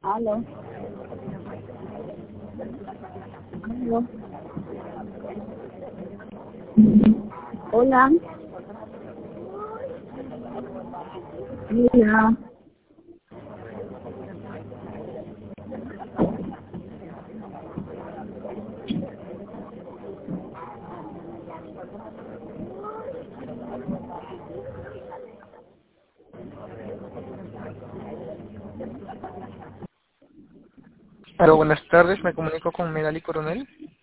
Aló. Aló. Hola. Mira. Aló, buenas tardes, me comunico con Medali Coronel.